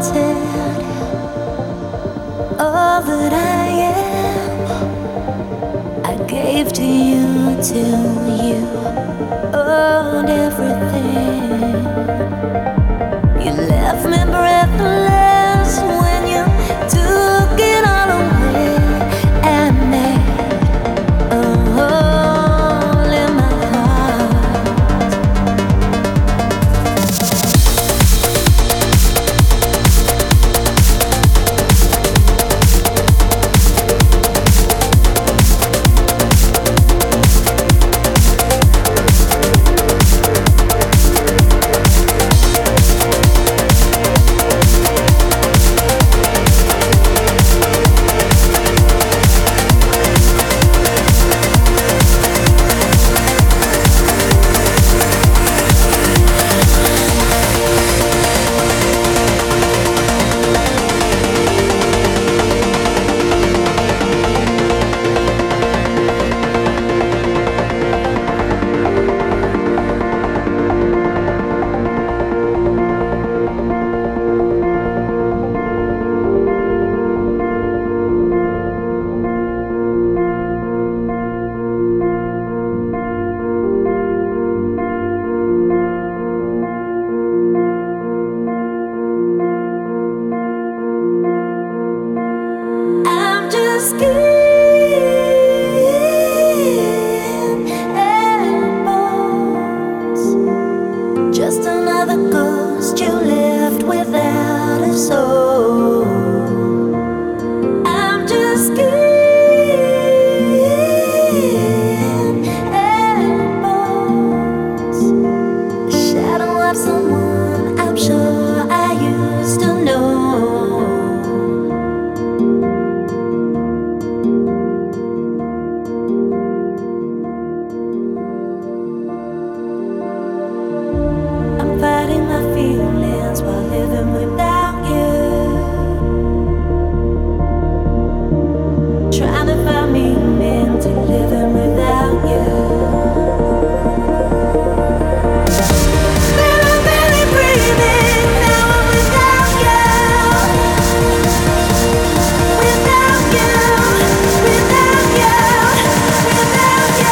All that I am, I gave to you, owned everything. You left me breathless when you took it all away and made a hole in my heart. Skin and bones, just another ghost you left without a soul. I'm just skin and bones, a shadow of someone I'm sure I used to know. Fighting my feelings while living without you, trying to find meaning to living without you. But I'm barely breathing now. I'm without you, without you, without you, without you.